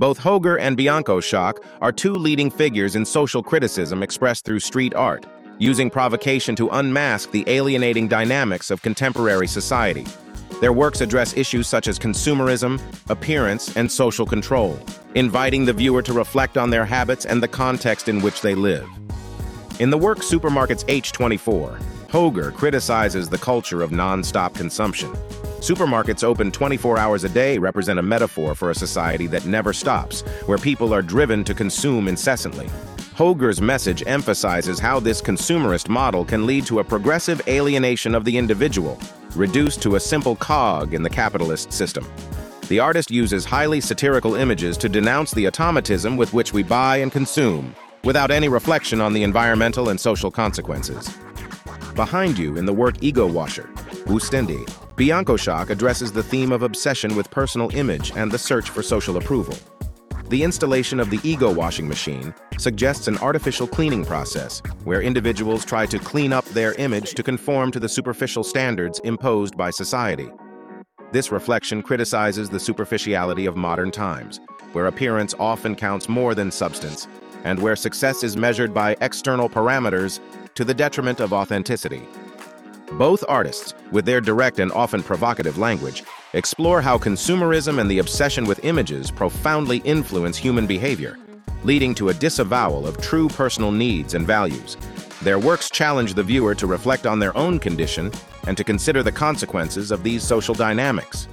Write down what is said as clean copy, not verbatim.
Both Hoger and Bianco Schock are two leading figures in social criticism expressed through street art, using provocation to unmask the alienating dynamics of contemporary society. Their works address issues such as consumerism, appearance, and social control, inviting the viewer to reflect on their habits and the context in which they live. In the work Supermarkets H24, Hoger criticizes the culture of non-stop consumption. Supermarkets open 24 hours a day represent a metaphor for a society that never stops, where people are driven to consume incessantly. Hoger's message emphasizes how this consumerist model can lead to a progressive alienation of the individual, reduced to a simple cog in the capitalist system. The artist uses highly satirical images to denounce the automatism with which we buy and consume, without any reflection on the environmental and social consequences. Behind you in the work Ego Washer, Ustendi, Bianco Schock addresses the theme of obsession with personal image and the search for social approval. The installation of the ego washing machine suggests an artificial cleaning process where individuals try to clean up their image to conform to the superficial standards imposed by society. This reflection criticizes the superficiality of modern times, where appearance often counts more than substance, and where success is measured by external parameters to the detriment of authenticity. Both artists, with their direct and often provocative language, explore how consumerism and the obsession with images profoundly influence human behavior, leading to a disavowal of true personal needs and values. Their works challenge the viewer to reflect on their own condition and to consider the consequences of these social dynamics.